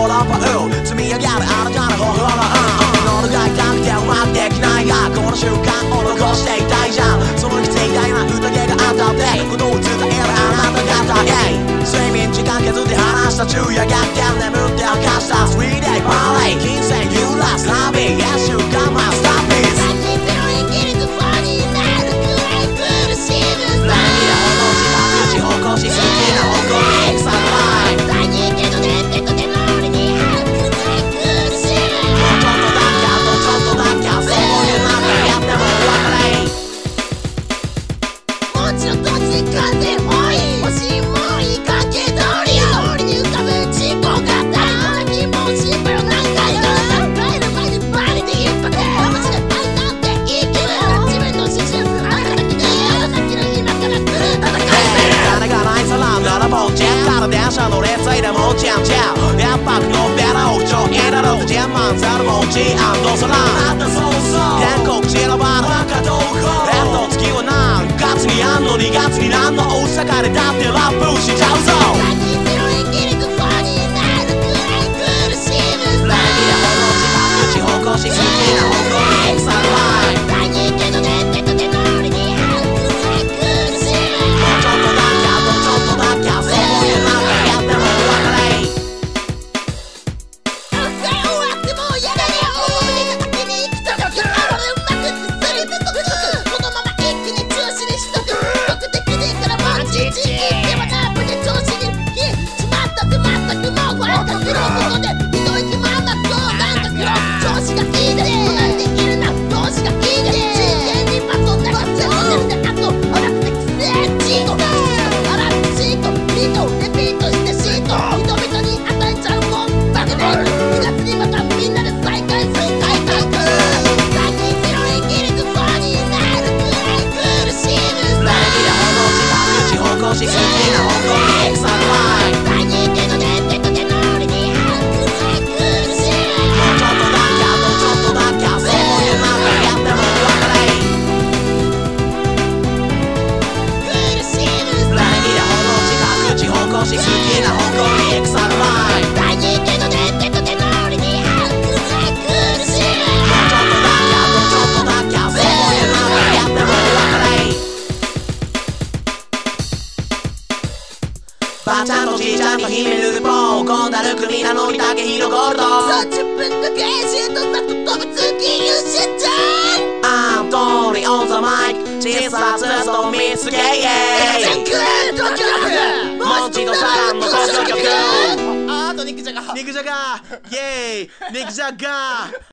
ヨーロッパ積み上げるあなたの頬の物が痛くてうまくできないがこの瞬間を残していたいじゃん。その奇跡大な宴があったってことを伝えるあなた方睡眠時間削って話した昼夜逆転眠って明かした 3 day バレー金銭揺らす旅1週間マスターピース電車の列いでもちゃんちゃうやっぱのベラをちょえだろうジェンマンザルモチアンドソラン全国散らばる赤道レッド月は何月にあんの2月になんの大阪でだってラップしちゃうぞ地方越し好きな方向にエクサラインばあちゃんとじいちゃんと秘める棒こんなる国なのにだけ広ゴールド 30分だけシートだと飛ぶ月優秀じゃん I'm Tony on the mic 小さつと見つけもう一度サランの登場曲あと肉じゃがイェーイ肉じゃが